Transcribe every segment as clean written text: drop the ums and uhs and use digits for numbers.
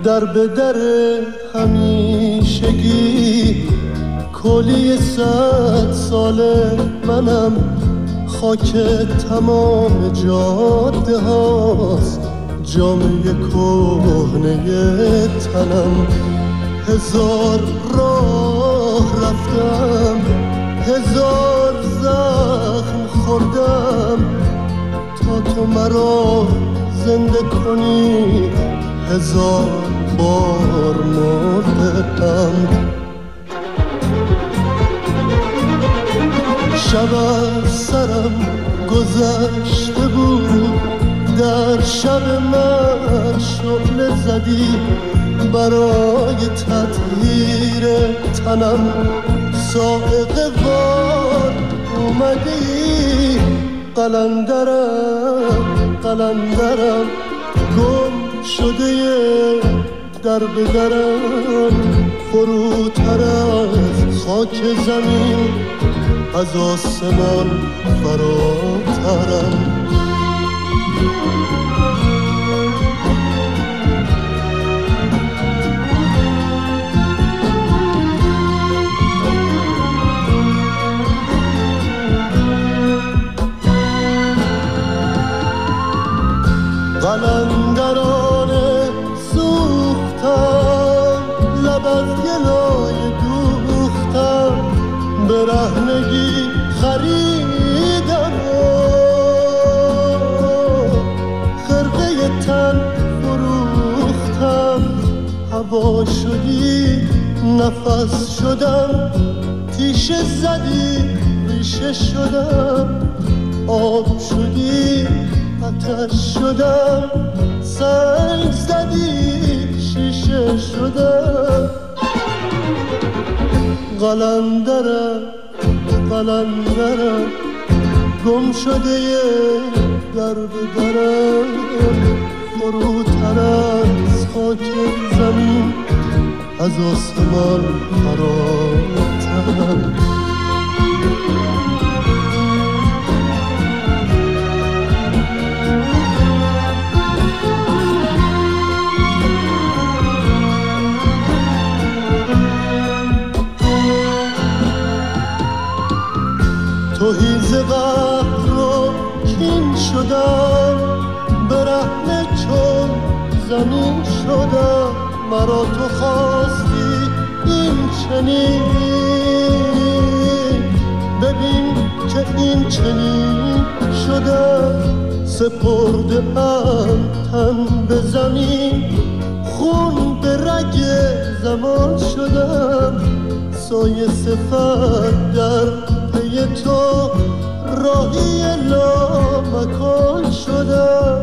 در به در همیشگی کلی 100 ساله منم، خاک تمام جاده هاست جامعه کهنه تنم. 1000 راه رفتم، 1000 زخم خوردم تا تو مرا زنده کنی. 1000 بار مردم. شب از سرم گذشته بود، در شب من شعله زدی برای تطهیر تنم. صاعقه وار اومدی، قلندرم قلندرم گم شده در به درم. فروتر از خاک زمین از آسمان فراترم. قلندرانه سوختم، لب از گلای دوختم، برهنگی خریدم و خرقه تن فروختم. هوا شدی نفس شدم، تیشه زدی ریشه شدم. آب شدی آتش شدم، سنگ زدی شیشه شدم. قلندرم قلندرم گم شده در به درم. فروتر از خاک زمین از آسمان فراترم. توهی ز قهر رو کین شدم، برهنه چون زمین شدم. مرا تو خواستی این چنین، ببین که این چنین شدم. سپرده ام تن به زمین، خون به رگ زمان شدم. سایه صفت در پی تو راهی لامکان شدم.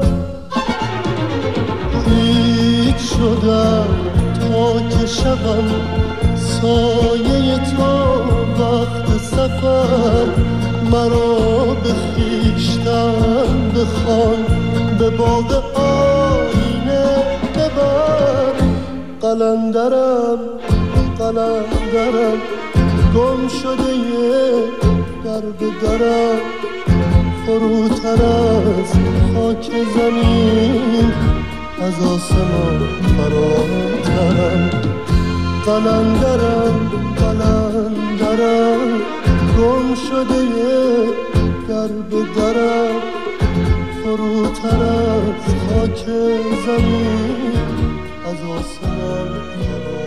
هیچ شدم تا که شبم سایه تو وقت سفر. مرا به خویشتن بخوان، به باغ آینه ببر. قلندرم قلندرم گم شده در به درم. فروتر از خاک زمین از آسمان فراترم. قلندرم قلندرم گم شده در به درم. فروتر از خاک زمین از آسمان فراترم.